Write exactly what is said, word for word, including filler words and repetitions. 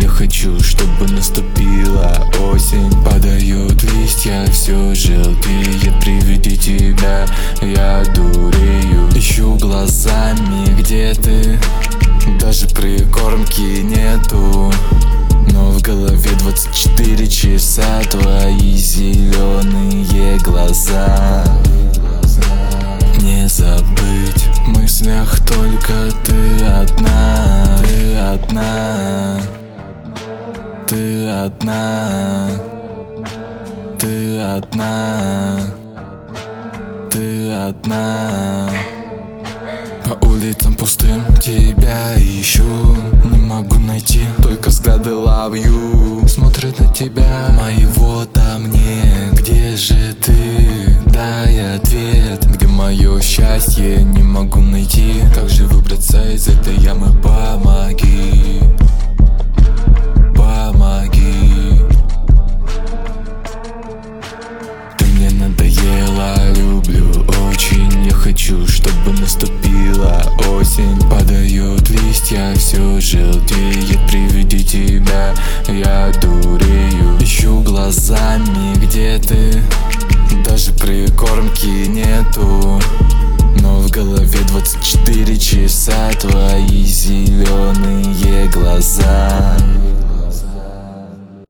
я хочу, чтобы наступила осень. Падают листья, все желтеет при виде тебя. Я дурею, ищу глазами, где ты. Даже прикормки нету, но в голове двадцать четыре часа. Твои зеленые глаза не забыть. В мыслях только ты одна. Ты одна. Ты одна. Ты одна. Ты одна. По улицам пустым тебя ищу, не могу найти, только взгляды love you смотрят на тебя. Моего там нет, где же ты? Дай ответ, где мое счастье? Не могу найти, как же выбраться из этой ямы? Помоги, помоги. Ты мне надоела, люблю очень. Я хочу, чтобы наступила осень. Падают листья, все желтеет при виде тебя. Я дурею, ищу глазами, где ты. Даже прикормки нету, но в голове двадцать четыре часа. Твои зеленые глаза